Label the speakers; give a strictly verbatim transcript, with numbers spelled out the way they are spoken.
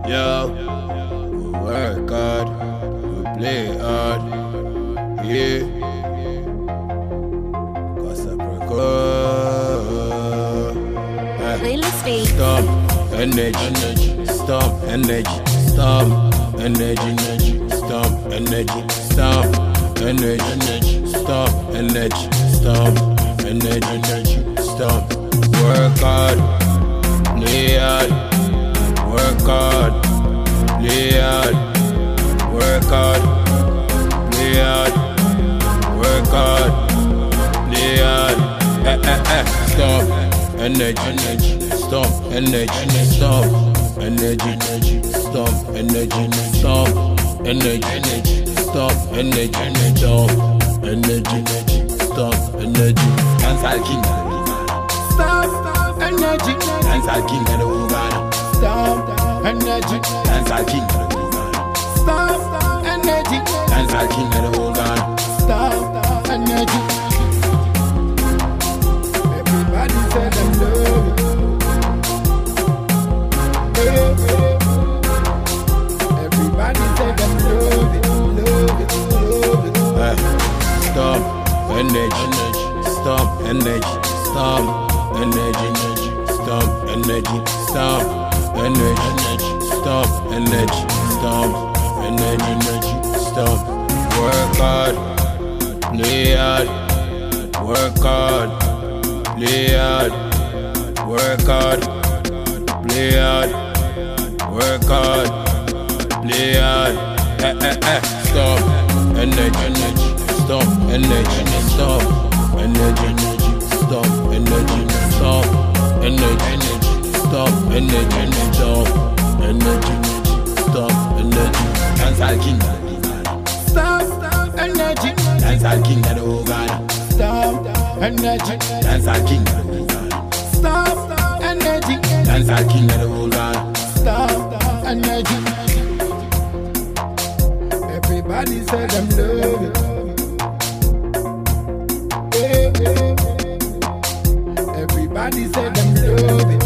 Speaker 1: Yo, we work hard, we play hard, yeah. Cause I
Speaker 2: Playlist
Speaker 1: Storm, energy, storm, energy, storm, energy, storm, energy, storm, energy, storm, energy, storm, energy, storm. Work hard, play hard, work hard, play hard, work hard, play hard, work hard, play hard. Eh eh eh, storm, energy, energy. Storm, energy, storm, energy, energy, storm, energy, storm, energy, energy, storm, energy, storm, energy, energy, storm, energy. Dancehall king,
Speaker 3: Storm, energy,
Speaker 1: dancehall king, and Uganda.
Speaker 3: storm, energy,
Speaker 1: Dancehall king,
Speaker 3: storm, energy,
Speaker 1: dancehall king, and Uganda.
Speaker 3: storm, energy. Everybody say them love it. Everybody say them love it, love it, love it.
Speaker 1: Eh, storm, energy, storm, energy, storm, energy, storm, energy, storm, energy, storm, energy, storm, energy, storm. Work hard, play hard, work hard, play hard, work hard, play hard, work hard, play hard. Eh eh eh, stop, energy, energy, stop, energy, stop, energy, energy, stop, energy, stop, energy, energy, stop, energy, stop, energy, stop, energy. Dancehall king,
Speaker 3: Storm, energy,
Speaker 1: dancehall king, and Uganda.
Speaker 3: storm, energy,
Speaker 1: Dancehall king,
Speaker 3: storm, energy,
Speaker 1: dancehall king, and Uganda.
Speaker 3: storm, energy. Everybody say them love it. Yeah, yeah. Everybody say them love it.